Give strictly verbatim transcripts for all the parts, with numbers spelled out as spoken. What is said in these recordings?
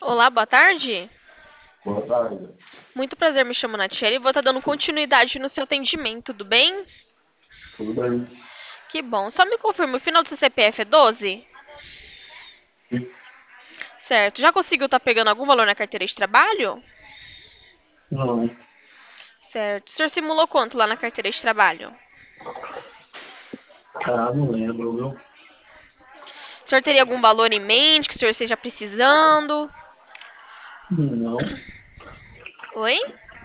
Olá, boa tarde. Boa tarde. Muito prazer, me chamo Natiele e vou estar dando continuidade no seu atendimento, tudo bem? Tudo bem? Que bom. Só me confirma, o final do seu C P F é doze? Certo. Já conseguiu estar pegando algum valor na carteira de trabalho? Não, Certo. O senhor simulou quanto lá na carteira de trabalho? ah, não lembro, viu? O senhor teria algum valor em mente que o senhor esteja precisando? Não, Oi?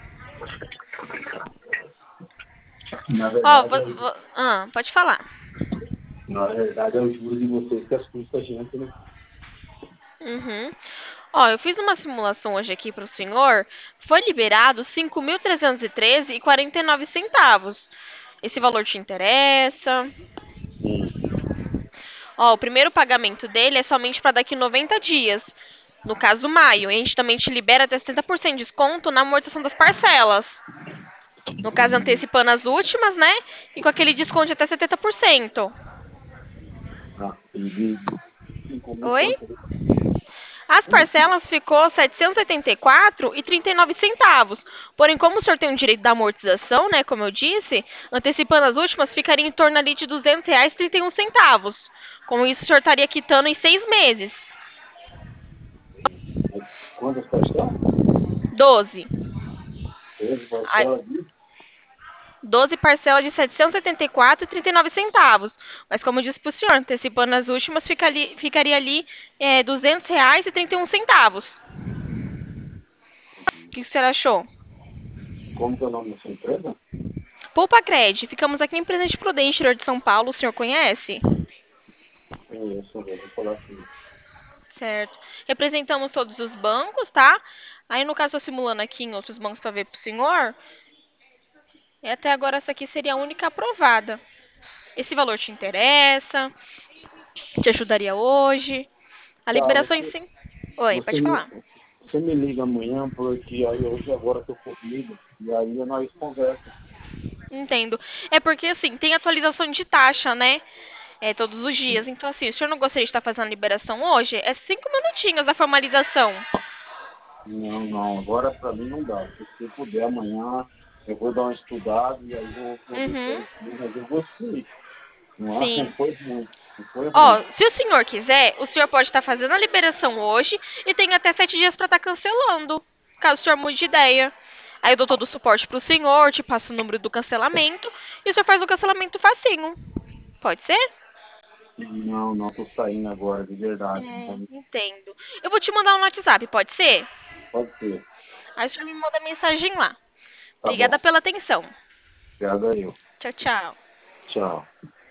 na Ó, verdade, vo- é, vo- ah, pode falar. na verdade é o juro de vocês que assusta a gente, né? Uhum. Ó, eu fiz uma simulação hoje aqui para o senhor. Foi liberado cinco mil trezentos e treze e quarenta e nove centavos. Esse valor te interessa? Sim. Ó, o primeiro pagamento dele é somente para daqui noventa dias. No caso, maio. E a gente também te libera até setenta por cento de desconto na amortização das parcelas. No caso, antecipando as últimas, né? E com aquele desconto de até setenta por cento. Ah, e de cinco mil Oi? quanto? As Como assim? parcelas ficou setecentos e oitenta e quatro reais e trinta e nove centavos. Porém, como o senhor tem o direito da amortização, né, como eu disse, antecipando as últimas, ficaria em torno ali de duzentos reais e trinta e um centavos. Com isso, o senhor estaria quitando em seis meses. Quantas parcelas? doze. Treze A- parcelas de doze parcelas de setecentos e oitenta e quatro reais e trinta e nove centavos. Mas como eu disse para o senhor, antecipando as últimas, fica ali- ficaria ali é, duzentos reais e trinta e um centavos. O que o senhor achou? como que é o nome da sua empresa? Poupa Cred, ficamos aqui em Presidente Prudente, interior de São Paulo, o senhor conhece? Conheço, eu vou falar assim. Certo. Representamos todos os bancos, tá? Aí, no caso, estou simulando aqui em outros bancos para ver para o senhor. E até agora, essa aqui seria a única aprovada. Esse valor te interessa? Te ajudaria hoje? A Tá, liberação em você, si. Oi, você, pode me, falar. você me liga amanhã, porque aí hoje agora eu tô corrido, e aí nós conversa. Entendo. É porque, assim, tem atualização de taxa, né? É, todos os dias. Então, assim, o senhor não gostaria de estar fazendo a liberação hoje? É cinco minutinhos a formalização. Não, não, agora para mim não dá. Se você puder amanhã, eu vou dar uma estudada e aí vou, vou ver Uhum. certinho, mas eu gostei. Não, é? Não Sim. foi ruim, não foi ruim. Ó, se o senhor quiser, o senhor pode estar fazendo a liberação hoje e tem até sete dias para estar cancelando, caso o senhor mude de ideia. Aí eu dou todo o suporte para o senhor, te passo o número do cancelamento e o senhor faz o cancelamento facinho. Pode ser? Não, não, tô saindo agora, de verdade. É, Então, entendo. Eu vou te mandar um WhatsApp, pode ser? pode ser. Aí o senhor me manda mensagem lá. Tá Obrigada bom. pela atenção. Obrigado aí. Tchau, tchau. Tchau.